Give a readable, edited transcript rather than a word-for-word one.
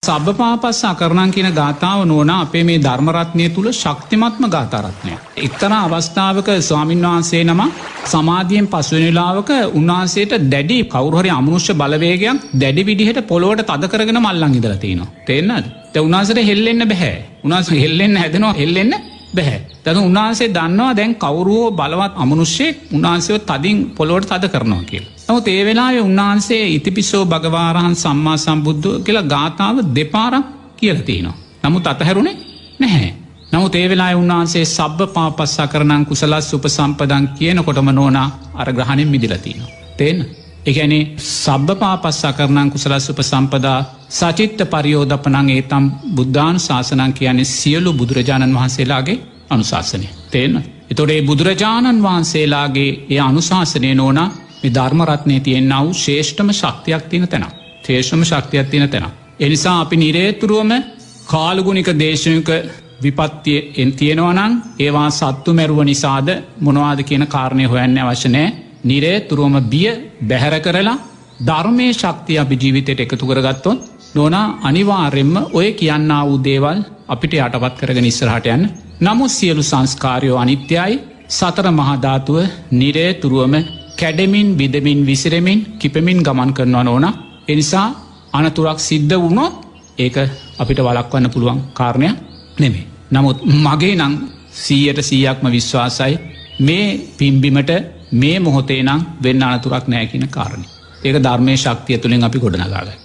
සබ්බපාපස්ස අකරණං කියන ගාථාව නෝනා අපේ මේ ධර්මරත්නය තුළ ශක්තිමත්ම ගාථාරත්නය. එක්තරා අවස්ථාවක ස්වාමින් වහන්සේ නම සමාධියෙන් පසුවෙන වෙලාවක උන්වහන්සේට දැඩි කවුරු හරි අමනුෂ්‍ය බලවේගයක් දැඩි විදිහට පොළොවට තද කරගෙන මල්ලන් ඉඳලා තිනවා. තේරෙනවද? දැන් උන්වහන්සේට හෙල්ලෙන්න බෑ. උන්වහන්සේ හෙල්ලෙන්න හැදෙනවා හෙල්ලෙන්න බෑ. දැන් උන්වහන්සේ දන්නවා දැන් කවුරුෝ බලවත් අමනුෂ්‍යෙක් උන්වහන්සේව තදින් පොළොවට තද කරනවා කියලා. නමුත් ඒ වෙලාවේ උන්වහන්සේ ඉතිපිසෝ භගවාරහං සම්මා සම්බුද්ධෝ කියලා ගාථාව දෙපාරක් කියලා තියෙනවා. නමුත් අතහැරුණේ නැහැ. නමුත් ඒ වෙලාවේ උන්වහන්සේ සබ්බ පාපස්ස කරණං කුසලස් උපසම්පදං කියනකොටම නෝනා අර ග්‍රහණයෙන් මිදලා තියෙනවා. තේන්න? ඒ කියන්නේ සබ්බ පාපස්ස කරණං කුසලස් උපසම්පදා සචිත්ත පරියෝදපණං ඒතම් බුද්ධානුශාසනං කියන්නේ සියලු බුදුරජාණන් වහන්සේලාගේ අනුශාසනය. තේන්න? ඒතකොට මේ බුදුරජාණන් වහන්සේලාගේ ඒ අනුශාසනය නෝනා මේ ධර්මරත්නයේ තියෙනා වූ ශ්‍රේෂ්ඨම ශක්තියක් තියෙන තැන. ශ්‍රේෂ්ඨම ශක්තියක් තියෙන තැන. ඒ නිසා අපි නිරේතුරුවම කාලගුණික දේශනික විපත්තියෙන් තියෙනවා නම් ඒවා සත්තු මැරුව නිසාද මොනවාද කියන කාරණේ හොයන්න අවශ්‍ය නැහැ. නිරේතුරුවම බිය බැහැර කරලා ධර්මයේ ශක්තිය අපි ජීවිතයට එකතු කරගත්තොත් නෝනා අනිවාර්යෙන්ම ඔය කියන්නා වූ දේවල් අපිට යටපත් කරගෙන ඉස්සරහට යන්න. නමුත් සියලු සංස්කාරයෝ අනිත්‍යයි. සතර මහා ධාතුව නිරේතුරුවම කැඩෙමින් බිදමින් විසිරෙමින් කිපෙමින් ගමන් කරනවා නෝනා. එනිසා අනතුරක් සිද්ධ වුණොත් ඒක අපිට වළක්වන්න පුළුවන් කාරණයක් නෙමෙයි. නමුත් මගේ නම් 100%ක්ම විශ්වාසයි මේ පිම්බිමට මේ මොහොතේ නම් වෙන්න අනතුරක් නැහැ කියන කාරණේ. ඒක ධර්මයේ ශක්තිය තුලින් අපි ගොඩනගා ගන්නවා.